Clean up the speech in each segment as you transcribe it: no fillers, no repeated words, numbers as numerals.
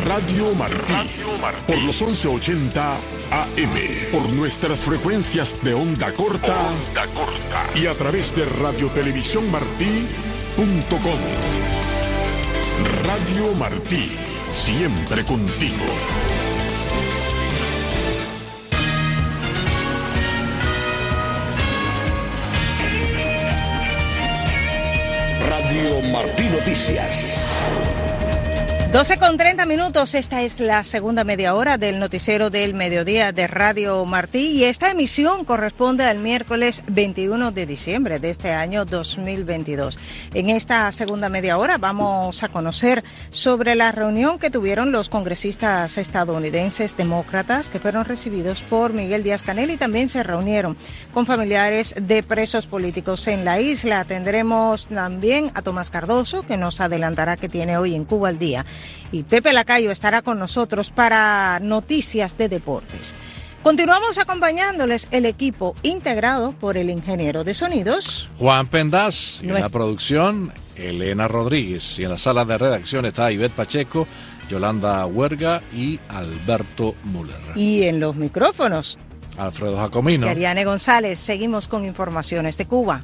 Radio Martí. Por los 1180 AM. Por nuestras frecuencias de onda corta. Y a través de radiotelevisiónmartí.com. Radio Martí. Siempre contigo. Radio Martí Noticias. 12:30. Esta es la segunda media hora del noticiero del mediodía de Radio Martí y esta emisión corresponde al miércoles 21 de diciembre de este año 2022. En esta segunda media hora vamos a conocer sobre la reunión que tuvieron los congresistas estadounidenses demócratas que fueron recibidos por Miguel Díaz-Canel y también se reunieron con familiares de presos políticos en la isla. Tendremos también a Tomás Cardoso, que nos adelantará que tiene hoy en Cuba al día. Y Pepe Lacayo estará con nosotros para noticias de deportes. Continuamos acompañándoles el equipo integrado por el ingeniero de sonidos Juan Pendaz, y en la producción Elena Rodríguez, y en la sala de redacción está Ivette Pacheco, Yolanda Huerga y Alberto Müller. Y en los micrófonos Alfredo Jacomino y Ariane González. Seguimos con informaciones de Cuba.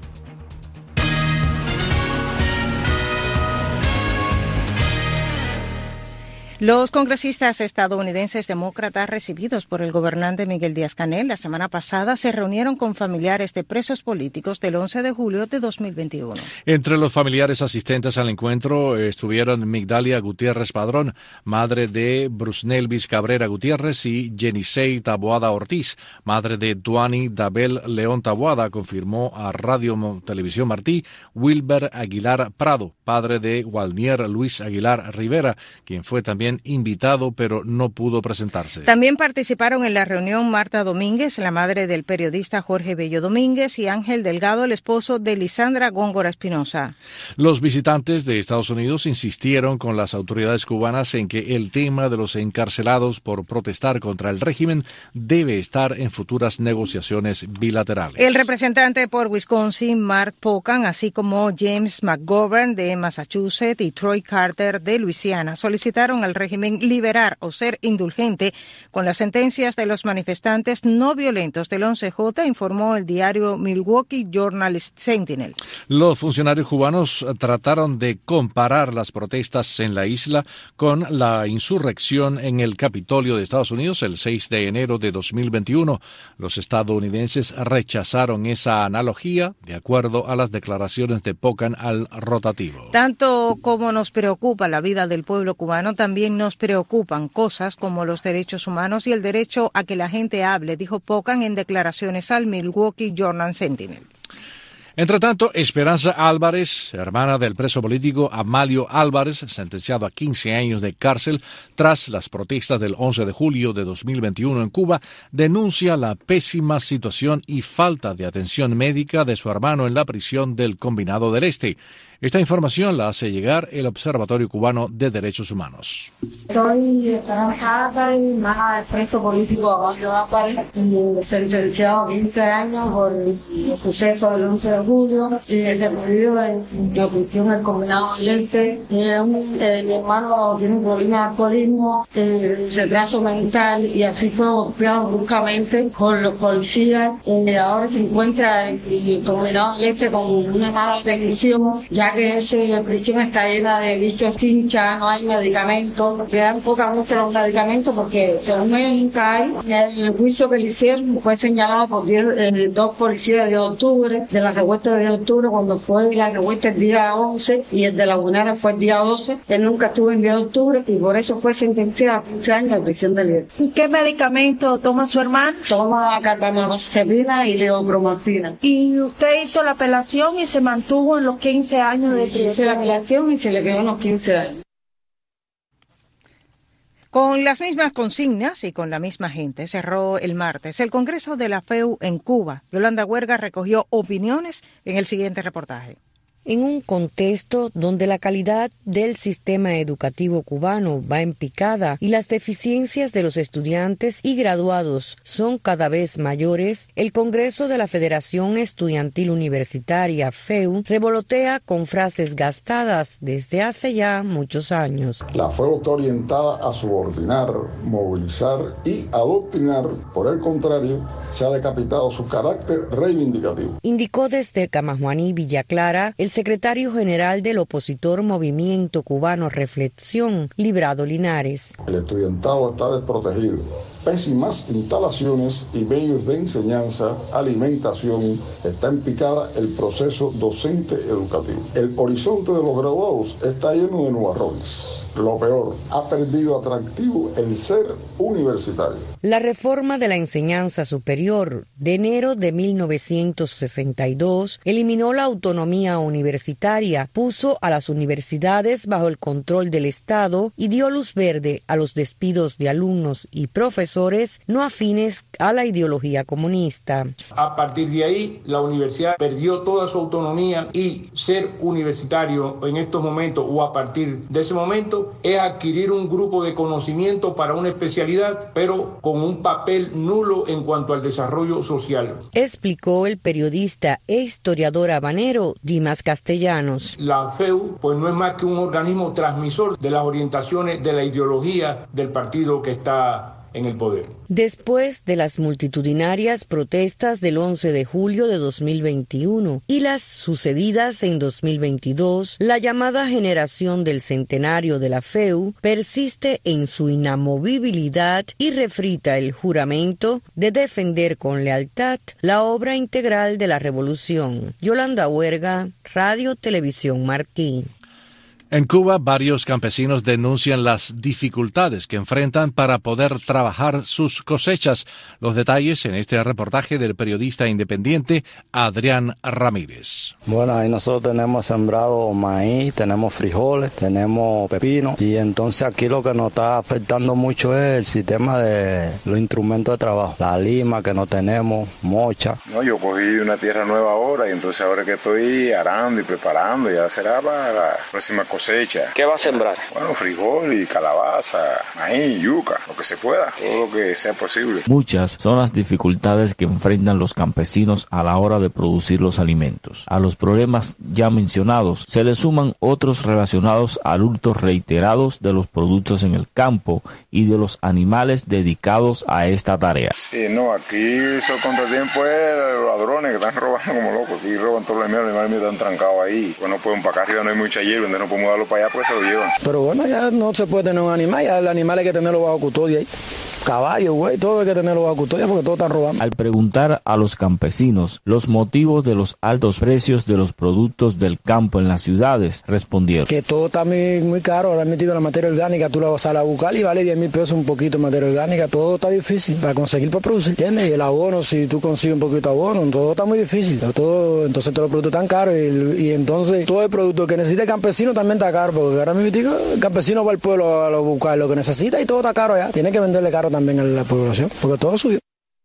Los congresistas estadounidenses demócratas recibidos por el gobernante Miguel Díaz-Canel la semana pasada se reunieron con familiares de presos políticos del 11 de julio de 2021. Entre los familiares asistentes al encuentro estuvieron Migdalia Gutiérrez Padrón, madre de Brusnelvis Cabrera Gutiérrez, y Jenisei Taboada Ortiz, madre de Duani Dabel León Taboada, confirmó a Radio Televisión Martí Wilber Aguilar Prado, padre de Walnier Luis Aguilar Rivera, quien fue también invitado pero no pudo presentarse. También participaron en la reunión Marta Domínguez, la madre del periodista Jorge Bello Domínguez, y Ángel Delgado, el esposo de Lisandra Góngora Espinosa. Los visitantes de Estados Unidos insistieron con las autoridades cubanas en que el tema de los encarcelados por protestar contra el régimen debe estar en futuras negociaciones bilaterales. El representante por Wisconsin, Mark Pocan, así como James McGovern de Massachusetts y Troy Carter de Luisiana, solicitaron al régimen liberar o ser indulgente con las sentencias de los manifestantes no violentos del 11J, informó el diario Milwaukee Journal Sentinel. Los funcionarios cubanos trataron de comparar las protestas en la isla con la insurrección en el Capitolio de Estados Unidos el 6 de enero de 2021. Los estadounidenses rechazaron esa analogía, de acuerdo a las declaraciones de Pocan al rotativo. Tanto como nos preocupa la vida del pueblo cubano, también nos preocupan cosas como los derechos humanos y el derecho a que la gente hable, dijo Pocan en declaraciones al Milwaukee Journal Sentinel. Entre tanto, Esperanza Álvarez, hermana del preso político Amalio Álvarez, sentenciado a 15 años de cárcel tras las protestas del 11 de julio de 2021 en Cuba, denuncia la pésima situación y falta de atención médica de su hermano en la prisión del Combinado del Este. Esta información la hace llegar el Observatorio Cubano de Derechos Humanos. Soy Esperanza Álvarez, hermana del preso político Amalio Álvarez, sentenciado a 15 años por el suceso del 11 de julio y recluido en la prisión del Combinado del Este. Mi hermano tiene un problema de alcoholismo, retraso mental, y así fue golpeado bruscamente por los policías. Ahora se encuentra en el Combinado del Este con una mala atención, ya que esa prisión está llena de bichos hinchas, no hay medicamentos, le dan mucho los medicamentos porque según ellos nunca hay. El juicio que le hicieron fue señalado por dos policías de octubre, de la revuelta de octubre, cuando fue la revuelta el día 11 y el de la Gunera fue el día 12. Él nunca estuvo en el día de octubre y por eso fue sentenciado a 15 años de prisión de libertad. ¿Y qué medicamento toma su hermano? Toma carbamazepina y leopromastina. ¿Y usted hizo la apelación y se mantuvo en los 15 años de prisión? Hice la apelación y se le quedó los 15 años. Con las mismas consignas y con la misma gente cerró el martes el Congreso de la FEU en Cuba. Yolanda Huerga recogió opiniones en el siguiente reportaje. En un contexto donde la calidad del sistema educativo cubano va en picada y las deficiencias de los estudiantes y graduados son cada vez mayores, el Congreso de la Federación Estudiantil Universitaria, FEU, revolotea con frases gastadas desde hace ya muchos años. La FEU está orientada a subordinar, movilizar y adoctrinar. Por el contrario, se ha decapitado su carácter reivindicativo. Indicó desde Camajuaní, Villa Clara, el secretario general del opositor Movimiento Cubano Reflexión, Librado Linares. El estudiantado está desprotegido. Pésimas instalaciones y medios de enseñanza, alimentación, está en picada el proceso docente educativo. El horizonte de los graduados está lleno de nubarrones. Lo peor, ha perdido atractivo el ser universitario. La reforma de la enseñanza superior de enero de 1962 eliminó la autonomía universitaria, puso a las universidades bajo el control del Estado y dio luz verde a los despidos de alumnos y profesores no afines a la ideología comunista. A partir de ahí, la universidad perdió toda su autonomía y ser universitario en estos momentos o a partir de ese momento es adquirir un grupo de conocimiento para una especialidad, pero con un papel nulo en cuanto al desarrollo social. Explicó el periodista e historiador habanero Dimas Castellanos. La FEU pues no es más que un organismo transmisor de las orientaciones de la ideología del partido que está en el poder. Después de las multitudinarias protestas del 11 de julio de 2021 y las sucedidas en 2022, la llamada generación del centenario de la FEU persiste en su inamovibilidad y refrita el juramento de defender con lealtad la obra integral de la revolución. Yolanda Huerga, Radio Televisión Martí. En Cuba, varios campesinos denuncian las dificultades que enfrentan para poder trabajar sus cosechas. Los detalles en este reportaje del periodista independiente Adrián Ramírez. Bueno, ahí nosotros tenemos sembrado maíz, tenemos frijoles, tenemos pepino y entonces aquí lo que nos está afectando mucho es el sistema de los instrumentos de trabajo. La lima que no tenemos, mocha. No, yo cogí una tierra nueva ahora y entonces ahora que estoy arando y preparando, ya será para la próxima cosecha. ¿Qué va a sembrar? Bueno, frijol y calabaza, maíz, yuca, lo que se pueda, todo lo que sea posible. Muchas son las dificultades que enfrentan los campesinos a la hora de producir los alimentos. A los problemas ya mencionados se le suman otros relacionados al hurto reiterados de los productos en el campo y de los animales dedicados a esta tarea. Sí, no, aquí esos contratiempos es los ladrones que están robando como locos. Aquí roban todos los animales están trancados ahí. Pues no pueden, para acá arriba no hay mucha hierba, donde no podemos darlo para allá, pues se lo llevan. Pero bueno, ya no se puede tener un animal, ya el animal hay que tenerlo bajo custodia ahí. Caballo, güey, todo hay que tenerlo bajo custodia porque todo están robando. Al preguntar a los campesinos los motivos de los altos precios de los productos del campo en las ciudades, respondieron que todo está muy caro. Ahora metido la materia orgánica, tú la vas a buscar y vale 10,000 pesos un poquito de materia orgánica. Todo está difícil para conseguir, para producir, ¿entiendes? Y el abono, si tú consigues un poquito de abono, todo está muy difícil. Entonces todos los productos están caros y entonces todo el producto que necesita el campesino también está caro, porque ahora mismo el campesino va al pueblo a buscar lo que necesita y todo está caro ya. Tiene que venderle caro también a la población, porque todo subió.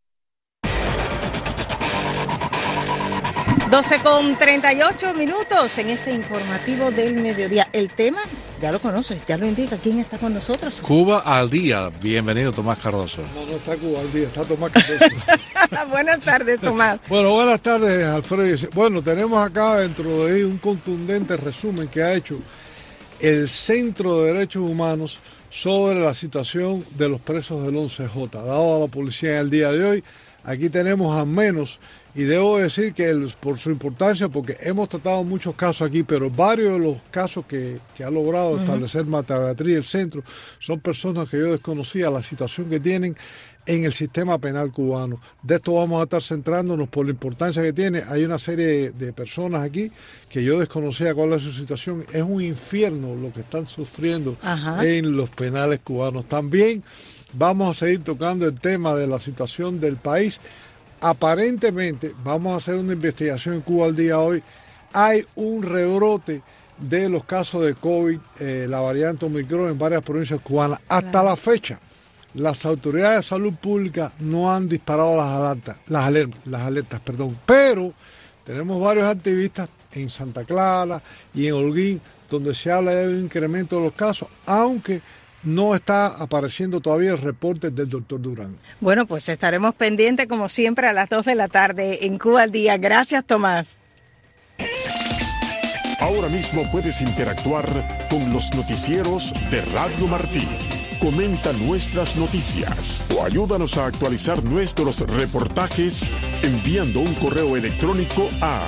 12:38 en este informativo del mediodía. El tema, ya lo conoces, ya lo indica. ¿Quién está con nosotros? Cuba al día. Bienvenido, Tomás Cardoso. No está Cuba al día, está Tomás Cardoso. Buenas tardes, Tomás. Bueno, buenas tardes, Alfredo. Bueno, tenemos acá dentro de un contundente resumen que ha hecho el Centro de Derechos Humanos sobre la situación de los presos del 11J, dado a la policía en el día de hoy. Aquí tenemos al menos, y debo decir que por su importancia, porque hemos tratado muchos casos aquí, pero varios de los casos que ha logrado establecer Marta Beatriz el centro son personas que yo desconocía la situación que tienen en el sistema penal cubano. De esto vamos a estar centrándonos por la importancia que tiene. Hay una serie de personas aquí que yo desconocía cuál es su situación. Es un infierno lo que están sufriendo en los penales cubanos. También vamos a seguir tocando el tema de la situación del país. Aparentemente, vamos a hacer una investigación en Cuba al día de hoy. Hay un rebrote de los casos de COVID, la variante Omicron en varias provincias cubanas. Hasta la fecha, las autoridades de salud pública no han disparado las alertas, pero tenemos varios activistas en Santa Clara y en Holguín, donde se habla de un incremento de los casos, aunque no está apareciendo todavía el reporte del doctor Durán. Bueno, pues estaremos pendientes como siempre a las 2 de la tarde en Cuba al Día. Gracias, Tomás. Ahora mismo puedes interactuar con los noticieros de Radio Martí. Comenta nuestras noticias o ayúdanos a actualizar nuestros reportajes enviando un correo electrónico a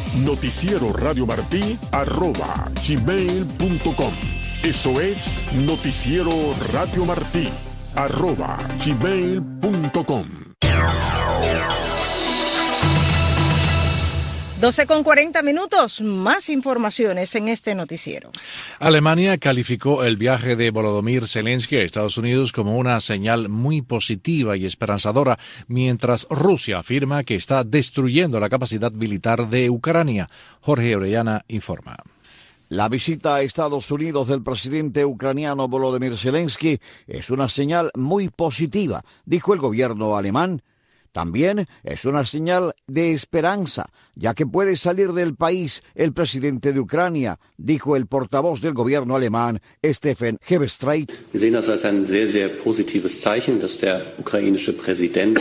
noticieroradiomartí@gmail.com. Eso es noticieroradiomartí@gmail.com. 12:40, más informaciones en este noticiero. Alemania calificó el viaje de Volodymyr Zelensky a Estados Unidos como una señal muy positiva y esperanzadora, mientras Rusia afirma que está destruyendo la capacidad militar de Ucrania. Jorge Orellana informa. La visita a Estados Unidos del presidente ucraniano Volodymyr Zelensky es una señal muy positiva, dijo el gobierno alemán. También es una señal de esperanza, ya que puede salir del país el presidente de Ucrania, dijo el portavoz del gobierno alemán, Steffen Hebestreit. Wir sehen das als ein sehr, sehr positives Zeichen, dass der ukrainische Präsident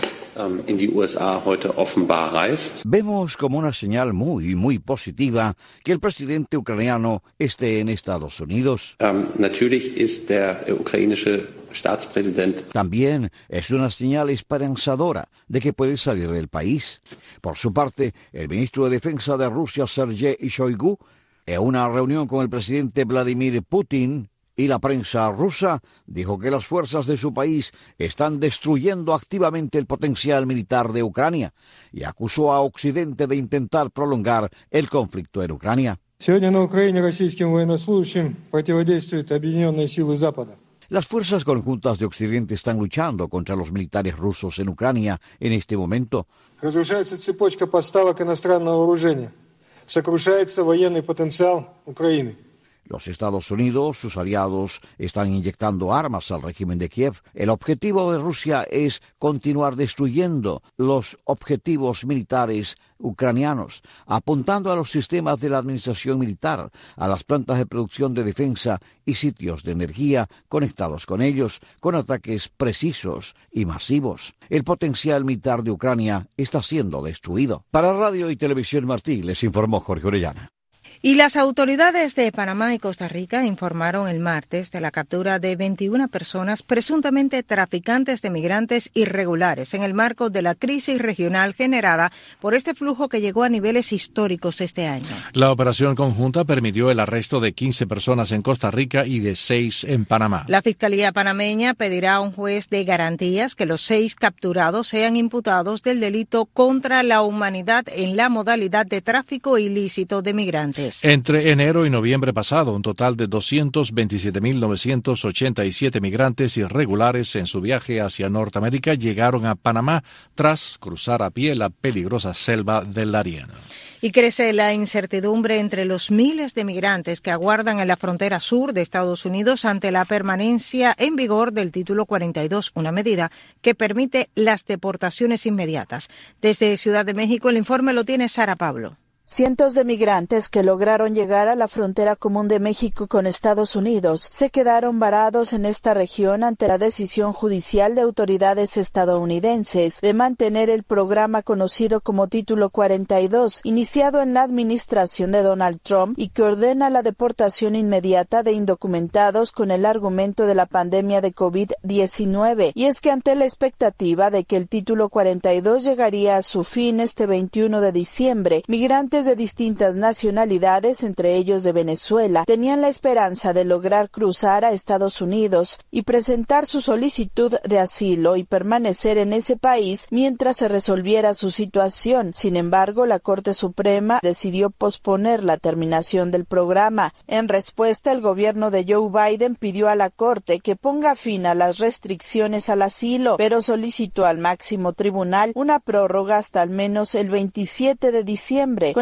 in die USA heute offenbar reist. Vemos como una señal muy positiva que el presidente ucraniano esté en Estados Unidos. Natürlich ist der ukrainische Staatspräsident. También es una señal esperanzadora de que puede salir del país. Por su parte, el ministro de Defensa de Rusia, Sergei Shoigu, en una reunión con el presidente Vladimir Putin y la prensa rusa, dijo que las fuerzas de su país están destruyendo activamente el potencial militar de Ucrania y acusó a Occidente de intentar prolongar el conflicto en Ucrania. Сегодня на Украине российским военнослужащим противодействуют объединенные силы Запада. Las fuerzas conjuntas de Occidente están luchando contra los militares rusos en Ucrania en este momento. Разрушается цепочка поставок иностранного вооружения. Сокрушается военный потенциал Украины. Los Estados Unidos, sus aliados, están inyectando armas al régimen de Kiev. El objetivo de Rusia es continuar destruyendo los objetivos militares ucranianos, apuntando a los sistemas de la administración militar, a las plantas de producción de defensa y sitios de energía conectados con ellos, con ataques precisos y masivos. El potencial militar de Ucrania está siendo destruido. Para Radio y Televisión Martí, les informó Jorge Orellana. Y las autoridades de Panamá y Costa Rica informaron el martes de la captura de 21 personas presuntamente traficantes de migrantes irregulares en el marco de la crisis regional generada por este flujo que llegó a niveles históricos este año. La operación conjunta permitió el arresto de 15 personas en Costa Rica y de 6 en Panamá. La Fiscalía panameña pedirá a un juez de garantías que los 6 capturados sean imputados del delito contra la humanidad en la modalidad de tráfico ilícito de migrantes. Entre enero y noviembre pasado, un total de 227.987 migrantes irregulares en su viaje hacia Norteamérica llegaron a Panamá tras cruzar a pie la peligrosa selva del Darién. Y crece la incertidumbre entre los miles de migrantes que aguardan en la frontera sur de Estados Unidos ante la permanencia en vigor del Título 42, una medida que permite las deportaciones inmediatas. Desde Ciudad de México, el informe lo tiene Sara Pablo. Cientos de migrantes que lograron llegar a la frontera común de México con Estados Unidos se quedaron varados en esta región ante la decisión judicial de autoridades estadounidenses de mantener el programa conocido como Título 42, iniciado en la administración de Donald Trump y que ordena la deportación inmediata de indocumentados con el argumento de la pandemia de COVID-19. Y es que ante la expectativa de que el Título 42 llegaría a su fin este 21 de diciembre, migrantes de distintas nacionalidades, entre ellos de Venezuela, tenían la esperanza de lograr cruzar a Estados Unidos y presentar su solicitud de asilo y permanecer en ese país mientras se resolviera su situación. Sin embargo, la Corte Suprema decidió posponer la terminación del programa. En respuesta, el gobierno de Joe Biden pidió a la Corte que ponga fin a las restricciones al asilo, pero solicitó al máximo tribunal una prórroga hasta al menos el 27 de diciembre, con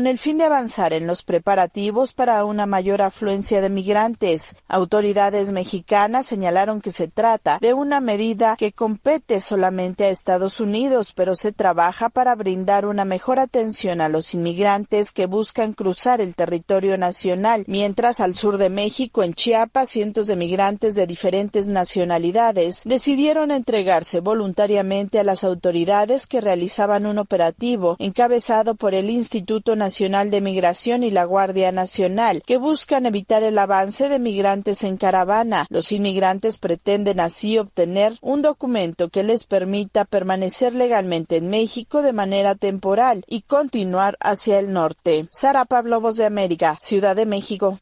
con el fin de avanzar en los preparativos para una mayor afluencia de migrantes. Autoridades mexicanas señalaron que se trata de una medida que compete solamente a Estados Unidos, pero se trabaja para brindar una mejor atención a los inmigrantes que buscan cruzar el territorio nacional, mientras al sur de México, en Chiapas, cientos de migrantes de diferentes nacionalidades decidieron entregarse voluntariamente a las autoridades que realizaban un operativo encabezado por el Instituto Nacional de Migración y la Guardia Nacional, que buscan evitar el avance de migrantes en caravana. Los inmigrantes pretenden así obtener un documento que les permita permanecer legalmente en México de manera temporal y continuar hacia el norte. Sara Pablo, Voz de América, Ciudad de México.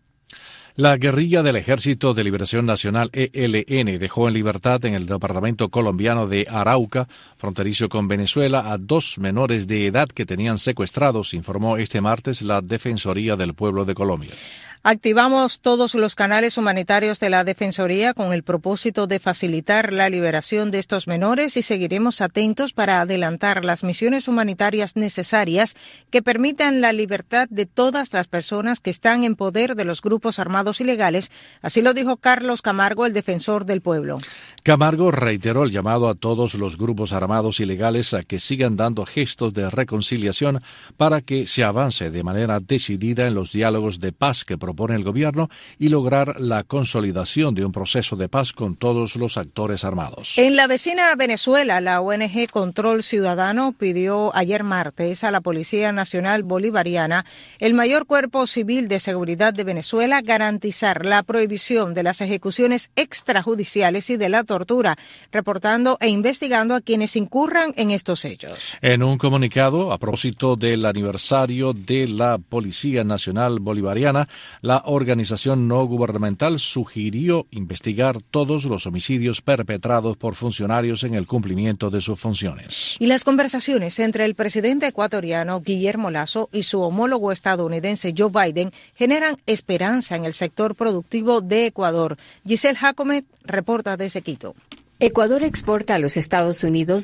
La guerrilla del Ejército de Liberación Nacional, ELN, dejó en libertad en el departamento colombiano de Arauca, fronterizo con Venezuela, a 2 menores de edad que tenían secuestrados, informó este martes la Defensoría del Pueblo de Colombia. Activamos todos los canales humanitarios de la Defensoría con el propósito de facilitar la liberación de estos menores y seguiremos atentos para adelantar las misiones humanitarias necesarias que permitan la libertad de todas las personas que están en poder de los grupos armados ilegales. Así lo dijo Carlos Camargo, el defensor del pueblo. Camargo reiteró el llamado a todos los grupos armados ilegales a que sigan dando gestos de reconciliación para que se avance de manera decidida en los diálogos de paz que propone el gobierno y lograr la consolidación de un proceso de paz con todos los actores armados. En la vecina Venezuela, la ONG Control Ciudadano pidió ayer martes a la Policía Nacional Bolivariana, el mayor cuerpo civil de seguridad de Venezuela, garantizar la prohibición de las ejecuciones extrajudiciales y de la tortura, reportando e investigando a quienes incurran en estos hechos. En un comunicado, a propósito del aniversario de la Policía Nacional Bolivariana, la organización no gubernamental sugirió investigar todos los homicidios perpetrados por funcionarios en el cumplimiento de sus funciones. Y las conversaciones entre el presidente ecuatoriano Guillermo Lasso y su homólogo estadounidense Joe Biden generan esperanza en el sector productivo de Ecuador. Giselle Jacome reporta desde Quito. Ecuador exporta a los Estados Unidos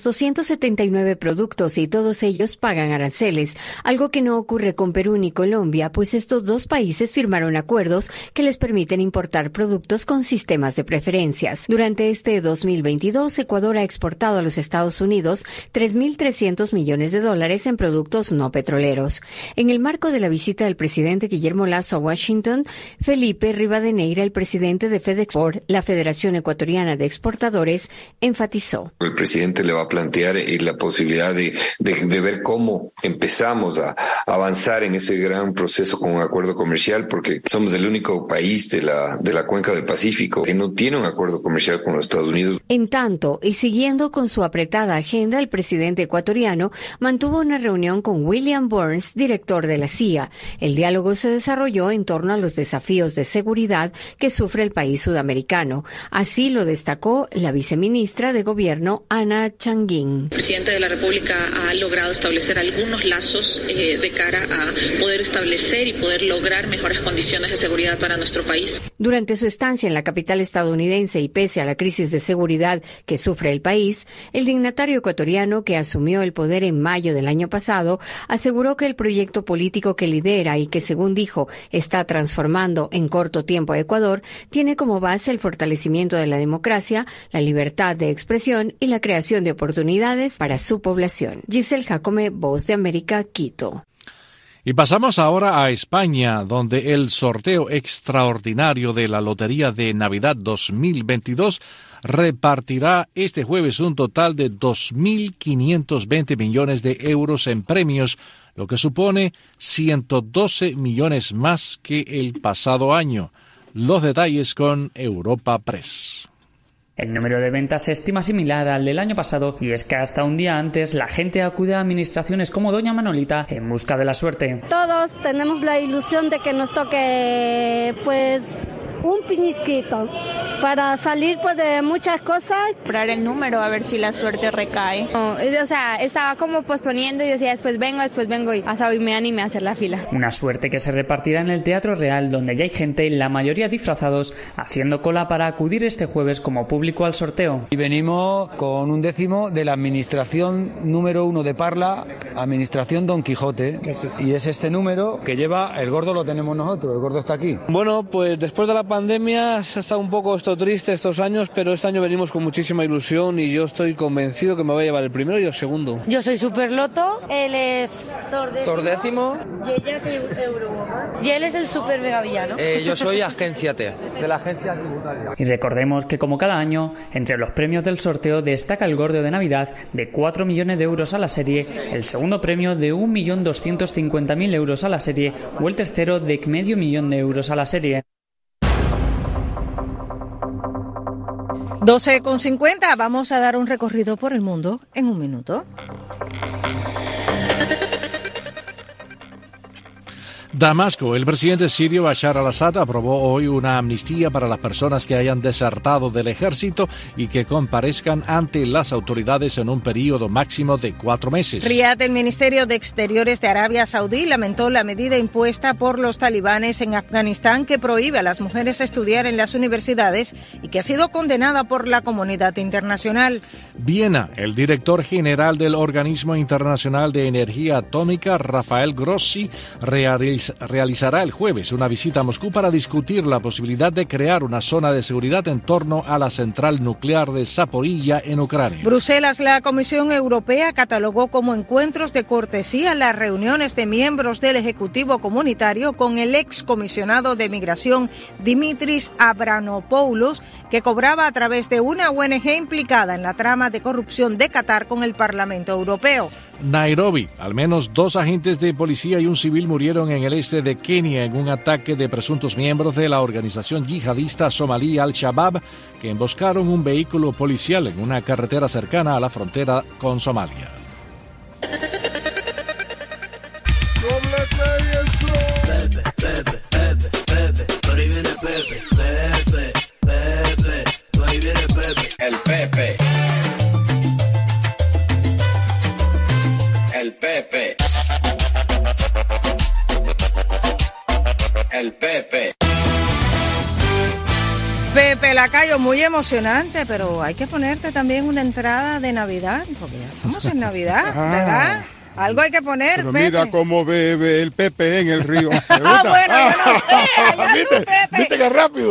279 productos y todos ellos pagan aranceles, algo que no ocurre con Perú ni Colombia, pues estos dos países firmaron acuerdos que les permiten importar productos con sistemas de preferencias. Durante este 2022, Ecuador ha exportado a los Estados Unidos $3.300 millones en productos no petroleros. En el marco de la visita del presidente Guillermo Lasso a Washington, Felipe Rivadeneira, el presidente de FedExport, la Federación Ecuatoriana de Exportadores, enfatizó. El presidente le va a plantear la posibilidad de ver cómo empezamos a avanzar en ese gran proceso con un acuerdo comercial, porque somos el único país de la cuenca del Pacífico que no tiene un acuerdo comercial con los Estados Unidos. En tanto, y siguiendo con su apretada agenda, el presidente ecuatoriano mantuvo una reunión con William Burns, director de la CIA. El diálogo se desarrolló en torno a los desafíos de seguridad que sufre el país sudamericano. Así lo destacó la viceministra de Gobierno, Ana Changuín. El presidente de la República ha logrado establecer algunos lazos de cara a poder establecer y poder lograr mejores condiciones de seguridad para nuestro país. Durante su estancia en la capital estadounidense y pese a la crisis de seguridad que sufre el país, el dignatario ecuatoriano, que asumió el poder en mayo del año pasado, aseguró que el proyecto político que lidera y que, según dijo, está transformando en corto tiempo a Ecuador, tiene como base el fortalecimiento de la democracia, la libertad de expresión y la creación de oportunidades para su población. Giselle Jacome, Voz de América, Quito. Y pasamos ahora a España, donde el sorteo extraordinario de la Lotería de Navidad 2022 repartirá este jueves un total de 2.520 millones de euros en premios, lo que supone 112 millones más que el pasado año. Los detalles con Europa Press. El número de ventas se estima similar al del año pasado y es que hasta un día antes la gente acude a administraciones como Doña Manolita en busca de la suerte. Todos tenemos la ilusión de que nos toque un piñisquito para salir pues de muchas cosas. Comprar el número a ver si la suerte recae. No, o sea, estaba como posponiendo y decía después vengo y hasta hoy me animé a hacer la fila. Una suerte que se repartirá en el Teatro Real, donde ya hay gente, la mayoría disfrazados, haciendo cola para acudir este jueves como público al sorteo. Y venimos con un décimo de la administración número 1 de Parla, administración Don Quijote, y es este número que lleva, el gordo lo tenemos nosotros, el gordo está aquí. Bueno, pues después de la pandemia se ha estado un poco triste estos años, pero este año venimos con muchísima ilusión y yo estoy convencido que me va a llevar el primero y el segundo. Yo soy Superloto, él es Tordécimo y ella es Eurowoman y él es el super mega villano. Yo soy Agencia T, de la agencia tributaria. Y recordemos que como cada año, entre los premios del sorteo destaca el gordo de Navidad de 4 millones de euros a la serie, el segundo premio de 1.250.000 euros a la serie o el tercero de medio millón de euros a la serie. 12:50, vamos a dar un recorrido por el mundo en un minuto. Damasco, el presidente sirio Bashar al-Assad aprobó hoy una amnistía para las personas que hayan desertado del ejército y que comparezcan ante las autoridades en un periodo máximo de 4 meses. Riad, el Ministerio de Exteriores de Arabia Saudí, lamentó la medida impuesta por los talibanes en Afganistán que prohíbe a las mujeres estudiar en las universidades y que ha sido condenada por la comunidad internacional. Viena, el director general del Organismo Internacional de Energía Atómica, Rafael Grossi, realizará el jueves una visita a Moscú para discutir la posibilidad de crear una zona de seguridad en torno a la central nuclear de Zaporilla en Ucrania. Bruselas, la Comisión Europea catalogó como encuentros de cortesía las reuniones de miembros del Ejecutivo Comunitario con el excomisionado de Migración Dimitris Avramopoulos, que cobraba a través de una ONG implicada en la trama de corrupción de Qatar con el Parlamento Europeo. Nairobi, al menos 2 agentes de policía y un civil murieron en el este de Kenia en un ataque de presuntos miembros de la organización yihadista somalí Al-Shabaab que emboscaron un vehículo policial en una carretera cercana a la frontera con Somalia. El Pepe. El Pepe. El Pepe. Pepe Lacayo, muy emocionante, pero hay que ponerte también una entrada de Navidad, porque ya estamos en Navidad, ¿verdad? Algo hay que poner, pero Pepe. Mira cómo bebe el Pepe en el río. Bueno, yo no sé, ¿Viste qué rápido?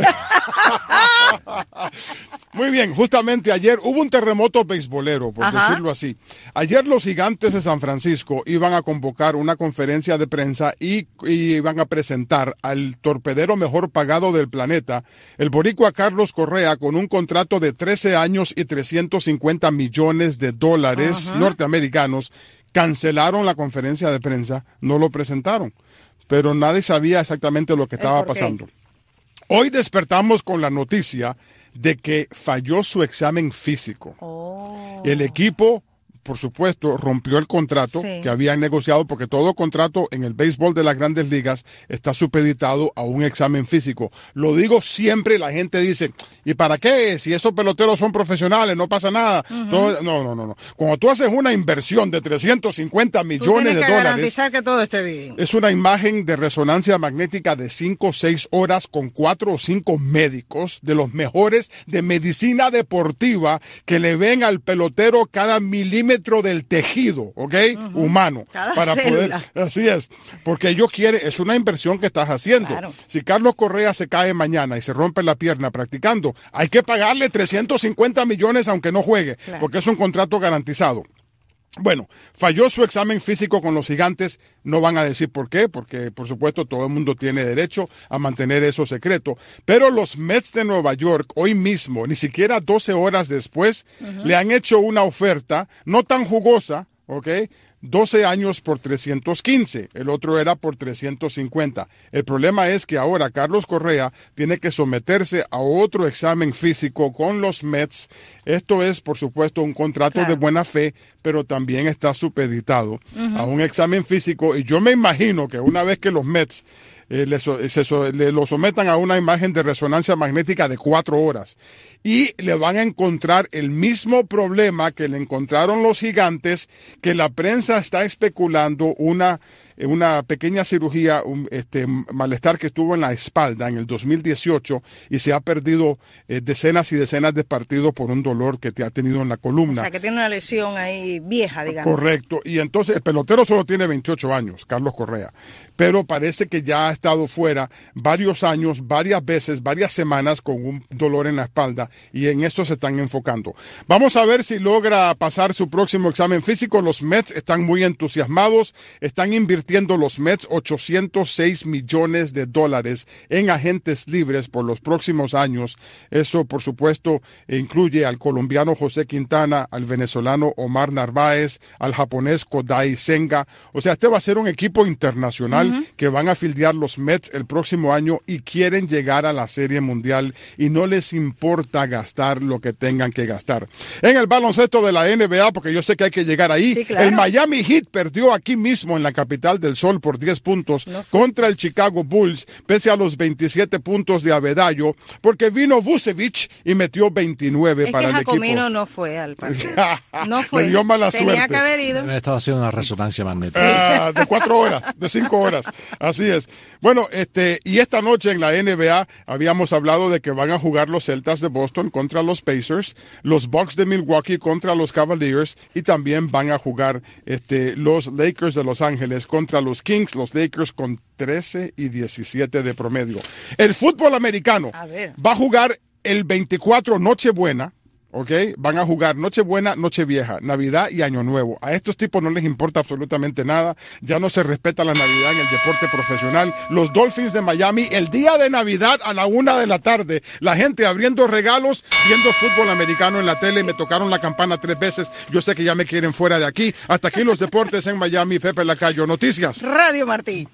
Muy bien, justamente ayer hubo un terremoto beisbolero, por decirlo así. Ayer los Gigantes de San Francisco iban a convocar una conferencia de prensa y iban a presentar al torpedero mejor pagado del planeta, el boricua Carlos Correa, con un contrato de 13 años y $350 millones norteamericanos. Cancelaron la conferencia de prensa, no lo presentaron, pero nadie sabía exactamente lo que estaba pasando. Hoy despertamos con la noticia de que falló su examen físico. El equipo, por supuesto, rompió el contrato que habían negociado, porque todo contrato en el béisbol de las Grandes Ligas está supeditado a un examen físico. Lo digo siempre, la gente dice, ¿y para qué? Si estos peloteros son profesionales, no pasa nada. No. Cuando tú haces una inversión de 350 millones de dólares, garantizar que todo esté bien. Es una imagen de resonancia magnética de 5 o 6 horas con 4 o 5 médicos de los mejores de medicina deportiva que le ven al pelotero cada milímetro del tejido, humano, cada para célula. poder, así es, porque ellos quieren, es una inversión que estás haciendo. Claro. Si Carlos Correa se cae mañana y se rompe la pierna practicando, hay que pagarle 350 millones aunque no juegue, porque es un contrato garantizado. Bueno, falló su examen físico con los Gigantes, no van a decir por qué, porque por supuesto todo el mundo tiene derecho a mantener eso secreto, pero los Mets de Nueva York hoy mismo, ni siquiera 12 horas después, le han hecho una oferta no tan jugosa, 12 años por 315, el otro era por 350. El problema es que ahora Carlos Correa tiene que someterse a otro examen físico con los Mets. Esto es, por supuesto, un contrato de buena fe, pero también está supeditado a un examen físico. Y yo me imagino que una vez que los Mets lo sometan a una imagen de resonancia magnética de 4 horas y le van a encontrar el mismo problema que le encontraron los gigantes, que la prensa está especulando una pequeña cirugía, malestar que tuvo en la espalda en el 2018 y se ha perdido decenas y decenas de partidos por un dolor que te ha tenido en la columna. O sea, que tiene una lesión ahí vieja, digamos. Correcto. Y entonces el pelotero solo tiene 28 años, Carlos Correa, pero parece que ya ha estado fuera varios años, varias veces, varias semanas con un dolor en la espalda, y en esto se están enfocando. Vamos a ver si logra pasar su próximo examen físico. Los Mets están muy entusiasmados, están invirtiendo los Mets $806 millones en agentes libres por los próximos años. Eso, por supuesto, incluye al colombiano José Quintana, al venezolano Omar Narváez, al japonés Kodai Senga. O sea, este va a ser un equipo internacional que van a fildear los Mets el próximo año y quieren llegar a la Serie Mundial y no les importa gastar lo que tengan que gastar. En el baloncesto de la NBA, porque yo sé que hay que llegar ahí, sí, claro. El Miami Heat perdió aquí mismo en la capital del Sol por 10 puntos contra el Chicago Bulls, pese a los 27 puntos de Avedallo, porque vino Vucevic y metió 29 para el equipo. Jacomino no fue al partido. No fue. Le dio mala suerte. Tenía que haber ido. Estaba haciendo una resonancia magnética. De 4 horas, de 5 horas. Así es. Bueno, y esta noche en la NBA habíamos hablado de que van a jugar los Celtas de Boston contra los Pacers, los Bucks de Milwaukee contra los Cavaliers, y también van a jugar los Lakers de Los Ángeles contra los Kings, los Lakers con 13 y 17 de promedio. El fútbol americano va a jugar el 24 Nochebuena. ¿Ok? Van a jugar Nochebuena, Nochevieja, Navidad y Año Nuevo. A estos tipos no les importa absolutamente nada. Ya no se respeta la Navidad en el deporte profesional. Los Dolphins de Miami, el día de Navidad a la 1 de la tarde, la gente abriendo regalos, viendo fútbol americano en la tele. Me tocaron la campana 3 veces. Yo sé que ya me quieren fuera de aquí. Hasta aquí los deportes en Miami. Pepe Lacayo, Noticias Radio Martí.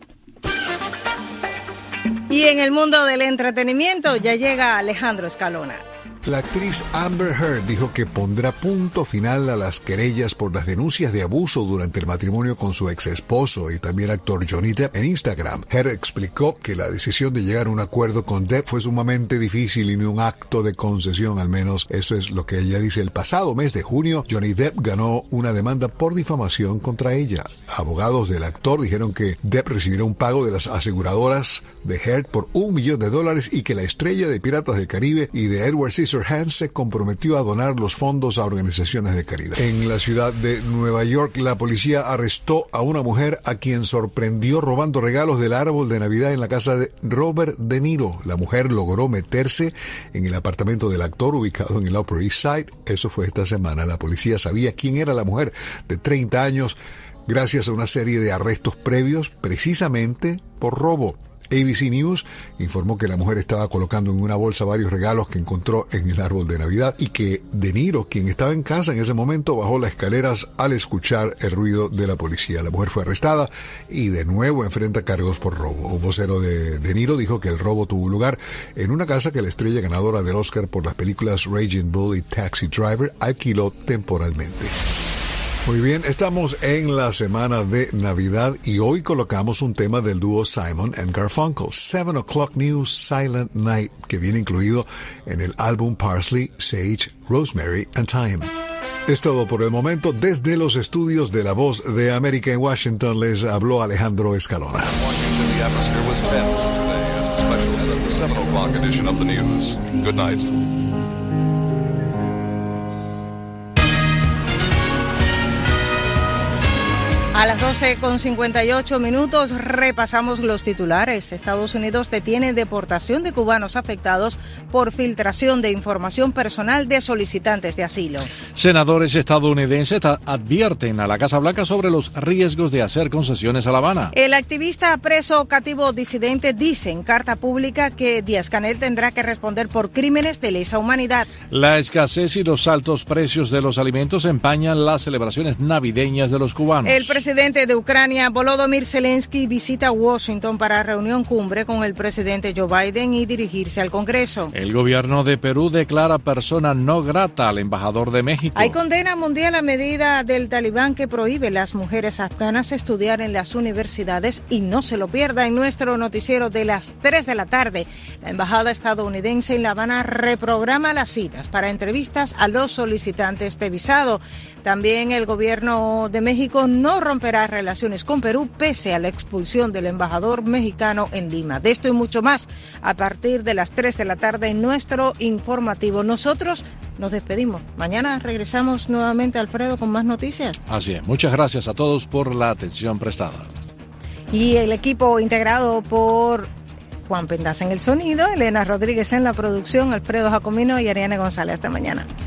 Y en el mundo del entretenimiento ya llega Alejandro Escalona. La actriz Amber Heard dijo que pondrá punto final a las querellas por las denuncias de abuso durante el matrimonio con su ex esposo y también actor Johnny Depp en Instagram. Heard explicó que la decisión de llegar a un acuerdo con Depp fue sumamente difícil y ni un acto de concesión, al menos eso es lo que ella dice. El pasado mes de junio, Johnny Depp ganó una demanda por difamación contra ella. Abogados del actor dijeron que Depp recibirá un pago de las aseguradoras de Heard por $1 millón y que la estrella de Piratas del Caribe y de Edward Scissorhands se comprometió a donar los fondos a organizaciones de caridad. En la ciudad de Nueva York, la policía arrestó a una mujer a quien sorprendió robando regalos del árbol de Navidad en la casa de Robert De Niro. La mujer logró meterse en el apartamento del actor ubicado en el Upper East Side. Eso fue esta semana. La policía sabía quién era la mujer de 30 años gracias a una serie de arrestos previos precisamente por robo. ABC News informó que la mujer estaba colocando en una bolsa varios regalos que encontró en el árbol de Navidad y que De Niro, quien estaba en casa en ese momento, bajó las escaleras al escuchar el ruido de la policía. La mujer fue arrestada y de nuevo enfrenta cargos por robo. Un vocero de De Niro dijo que el robo tuvo lugar en una casa que la estrella ganadora del Oscar por las películas Raging Bull y Taxi Driver alquiló temporalmente. Muy bien, estamos en la semana de Navidad y hoy colocamos un tema del dúo Simon & Garfunkel, 7 O'Clock News Silent Night, que viene incluido en el álbum Parsley, Sage, Rosemary and Thyme. Es todo por el momento. Desde los estudios de La Voz de América en Washington les habló Alejandro Escalona. The atmosphere was tense today as a special 7 o'clock edition of the news. Good night. A las 12:58 repasamos los titulares. Estados Unidos detiene deportación de cubanos afectados por filtración de información personal de solicitantes de asilo. Senadores estadounidenses advierten a la Casa Blanca sobre los riesgos de hacer concesiones a La Habana. El activista preso cativo disidente dice en carta pública que Díaz-Canel tendrá que responder por crímenes de lesa humanidad. La escasez y los altos precios de los alimentos empañan las celebraciones navideñas de los cubanos. El presidente presidente de Ucrania, Volodymyr Zelensky, visita Washington para reunión cumbre con el presidente Joe Biden y dirigirse al Congreso. El gobierno de Perú declara persona no grata al embajador de México. Hay condena mundial a medida del talibán que prohíbe a las mujeres afganas estudiar en las universidades y no se lo pierda en nuestro noticiero de las 3 de la tarde. La embajada estadounidense en La Habana reprograma las citas para entrevistas a los solicitantes de visado. También el gobierno de México no romperá relaciones con Perú pese a la expulsión del embajador mexicano en Lima. De esto y mucho más a partir de las 3 de la tarde en nuestro informativo. Nosotros nos despedimos. Mañana regresamos nuevamente, Alfredo, con más noticias. Así es. Muchas gracias a todos por la atención prestada. Y el equipo integrado por Juan Pendaza en el sonido, Elena Rodríguez en la producción, Alfredo Jacomino y Ariane González. Hasta mañana.